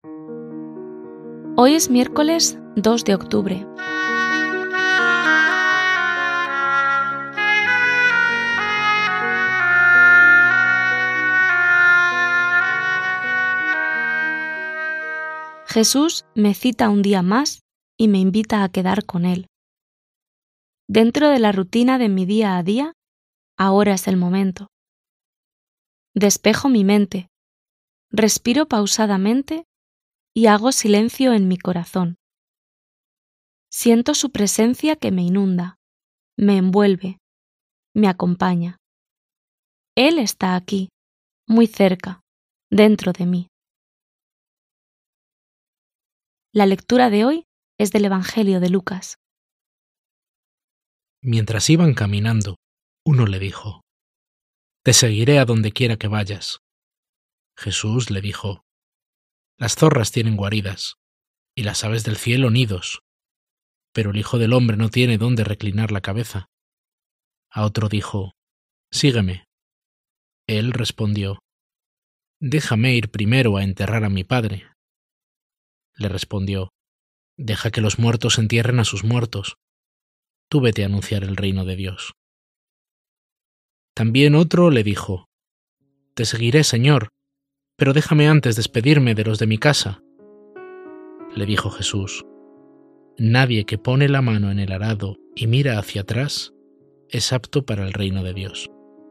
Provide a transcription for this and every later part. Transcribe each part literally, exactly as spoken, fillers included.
Hoy es miércoles dos de octubre. Jesús me cita un día más y me invita a quedar con Él. Dentro de la rutina de mi día a día, ahora es el momento. Despejo mi mente, respiro pausadamente y hago silencio en mi corazón. Siento su presencia que me inunda, me envuelve, me acompaña. Él está aquí, muy cerca, dentro de mí. La lectura de hoy es del Evangelio de Lucas. Mientras iban caminando, uno le dijo: «Te seguiré a donde quiera que vayas». Jesús le dijo: «Las zorras tienen guaridas, y las aves del cielo nidos, pero el Hijo del Hombre no tiene dónde reclinar la cabeza». A otro dijo: «Sígueme». Él respondió: «Déjame ir primero a enterrar a mi padre». Le respondió: «Deja que los muertos entierren a sus muertos. Tú vete a anunciar el reino de Dios». También otro le dijo: «Te seguiré, Señor, pero déjame antes despedirme de los de mi casa». Le dijo Jesús: «Nadie que pone la mano en el arado y mira hacia atrás es apto para el reino de Dios».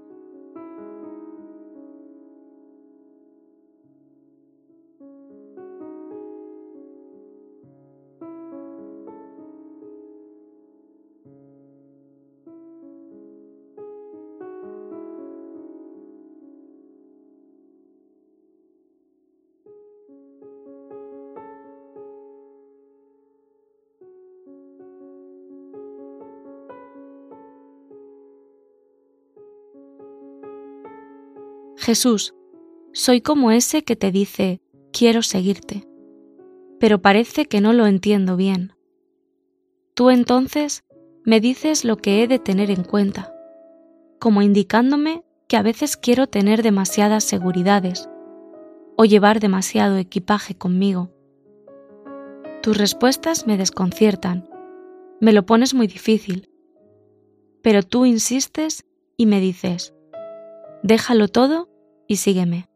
Jesús, soy como ese que te dice, quiero seguirte, pero parece que no lo entiendo bien. Tú entonces me dices lo que he de tener en cuenta, como indicándome que a veces quiero tener demasiadas seguridades o llevar demasiado equipaje conmigo. Tus respuestas me desconciertan, me lo pones muy difícil, pero tú insistes y me dices, déjalo todo y sígueme.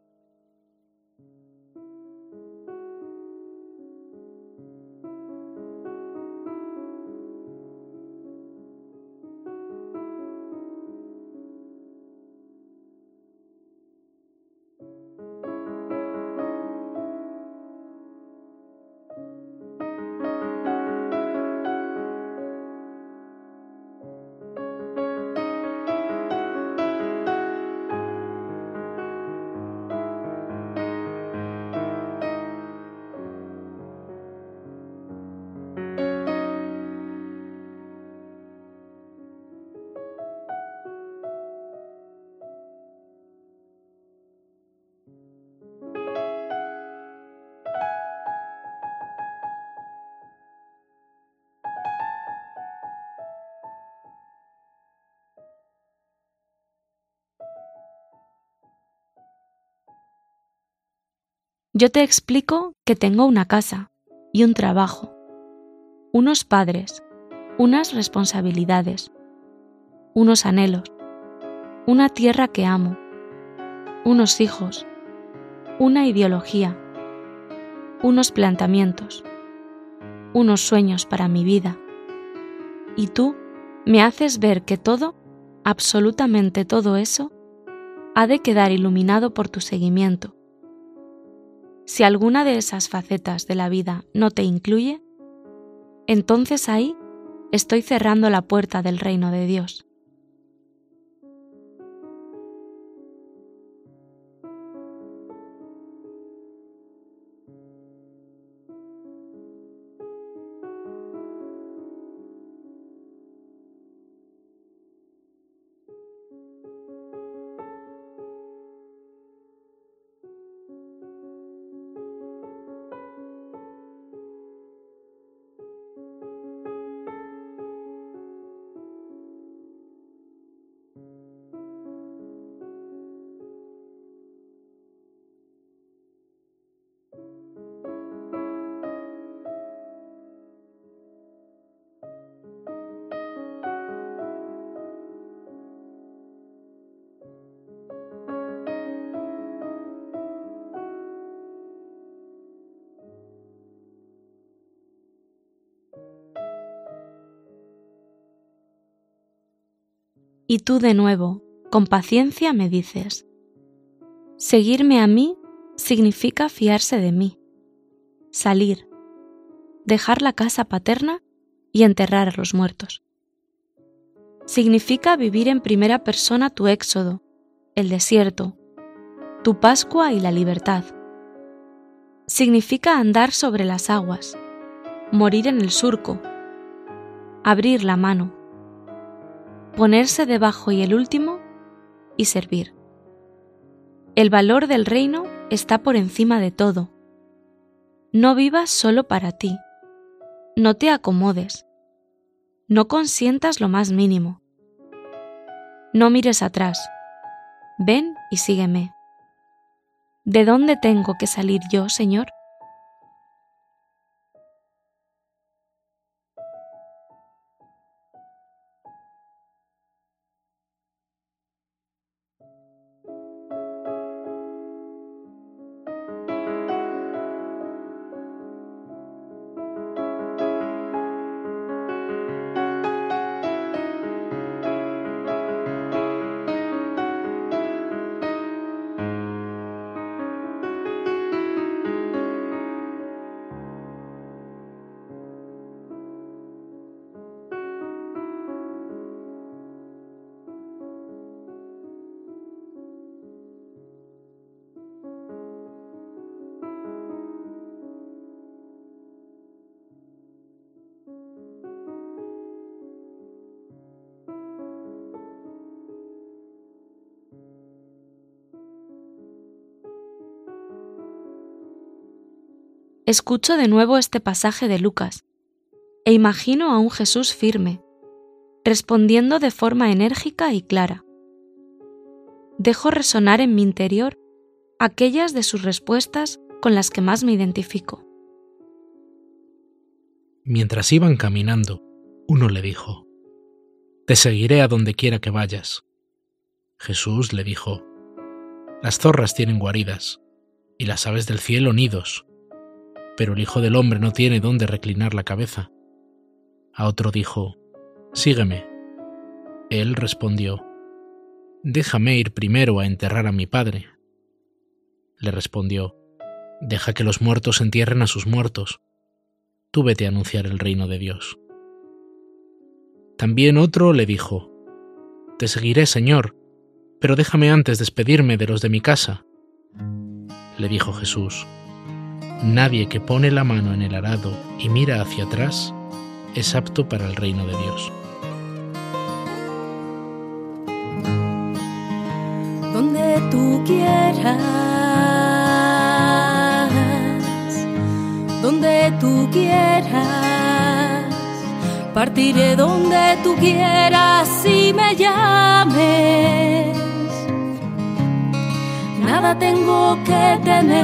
Yo te explico que tengo una casa y un trabajo, unos padres, unas responsabilidades, unos anhelos, una tierra que amo, unos hijos, una ideología, unos planteamientos, unos sueños para mi vida. Y tú me haces ver que todo, absolutamente todo eso, ha de quedar iluminado por tu seguimiento. Si alguna de esas facetas de la vida no te incluye, entonces ahí estoy cerrando la puerta del reino de Dios. Y tú de nuevo, con paciencia me dices, seguirme a mí significa fiarse de mí, salir, dejar la casa paterna y enterrar a los muertos. Significa vivir en primera persona tu éxodo, el desierto, tu Pascua y la libertad. Significa andar sobre las aguas, morir en el surco, abrir la mano, ponerse debajo y el último y servir. El valor del reino está por encima de todo. No vivas solo para ti. No te acomodes. No consientas lo más mínimo. No mires atrás. Ven y sígueme. ¿De dónde tengo que salir yo, Señor? Escucho de nuevo este pasaje de Lucas e imagino a un Jesús firme, respondiendo de forma enérgica y clara. Dejo resonar en mi interior aquellas de sus respuestas con las que más me identifico. Mientras iban caminando, uno le dijo, «Te seguiré a donde quiera que vayas». Jesús le dijo, «Las zorras tienen guaridas, y las aves del cielo nidos, pero el Hijo del Hombre no tiene dónde reclinar la cabeza». A otro dijo, «Sígueme». Él respondió, «Déjame ir primero a enterrar a mi padre». Le respondió, «Deja que los muertos entierren a sus muertos. Tú vete a anunciar el reino de Dios». También otro le dijo, «Te seguiré, Señor, pero déjame antes despedirme de los de mi casa». Le dijo Jesús, «Nadie que pone la mano en el arado y mira hacia atrás es apto para el reino de Dios». Donde tú quieras, donde tú quieras, partiré donde tú quieras y me llames. Nada tengo que temer,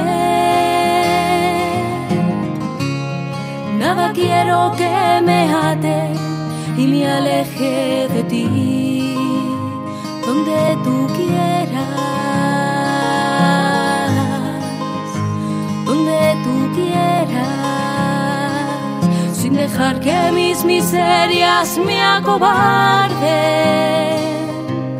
nada quiero que me ate y me aleje de ti. Donde tú quieras, donde tú quieras, sin dejar que mis miserias me acobarden.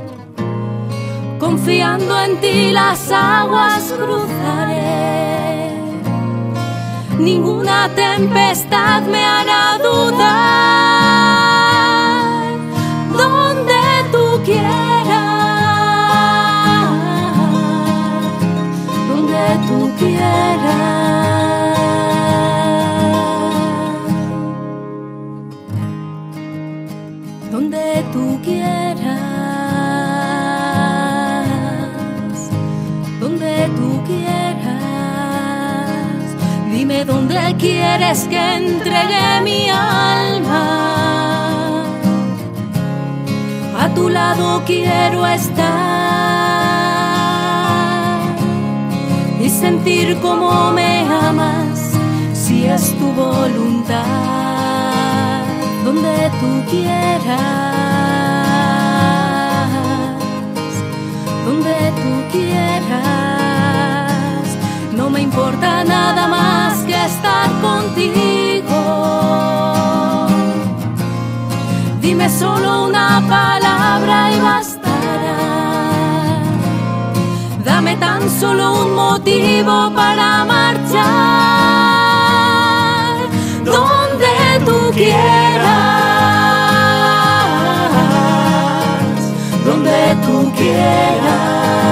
Confiando en ti las aguas cruzaré, ninguna tempestad me hará dudar. Donde tú quieras, donde tú quieras, donde tú quieras, donde tú quieras. Dime dónde quieres que entregue mi alma. A tu lado quiero estar y sentir cómo me amas, si es tu voluntad. Donde tú quieras, donde tú quieras, no me importa nada más que estar contigo. Dime solo una palabra y vas solo un motivo para marchar donde tú quieras, donde tú quieras.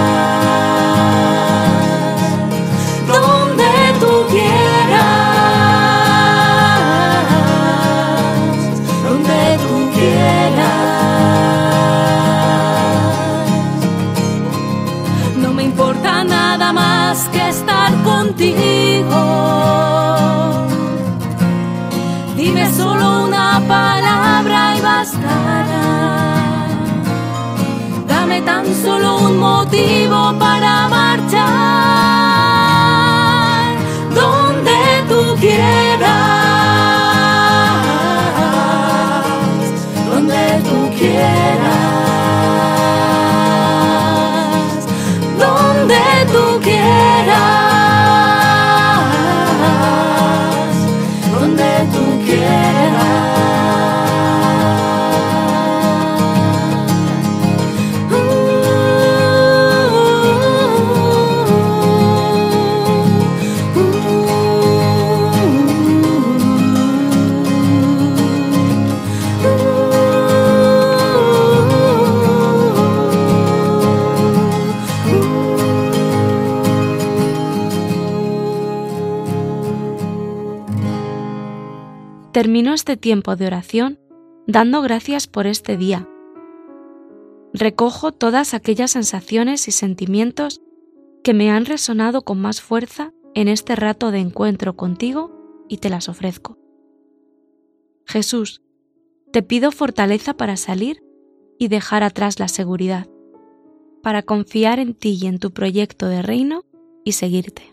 Que estar contigo. Dime solo una palabra y bastará. Dame tan solo un motivo para marchar donde tú quieras, donde tú quieras, donde tú quieras, donde tú quieras. Uh, uh, Termino este tiempo de oración dando gracias por este día. Recojo todas aquellas sensaciones y sentimientos que me han resonado con más fuerza en este rato de encuentro contigo y te las ofrezco. Jesús, te pido fortaleza para salir y dejar atrás la seguridad, para confiar en ti y en tu proyecto de reino y seguirte.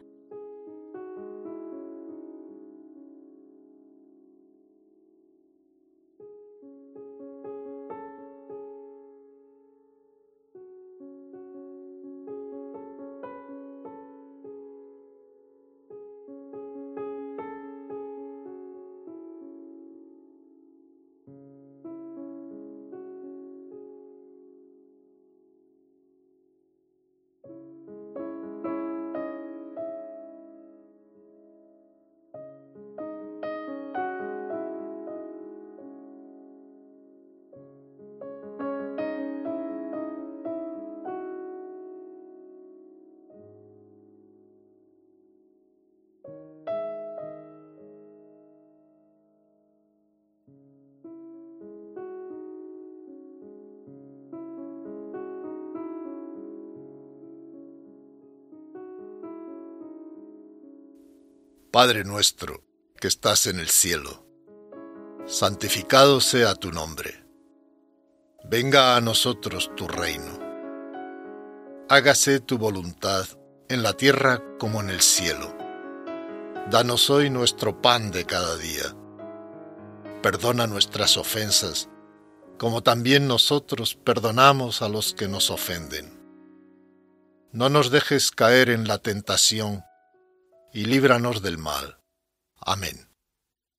Padre nuestro, que estás en el cielo, santificado sea tu nombre. Venga a nosotros tu reino. Hágase tu voluntad en la tierra como en el cielo. Danos hoy nuestro pan de cada día. Perdona nuestras ofensas, como también nosotros perdonamos a los que nos ofenden. No nos dejes caer en la tentación, y líbranos del mal. Amén.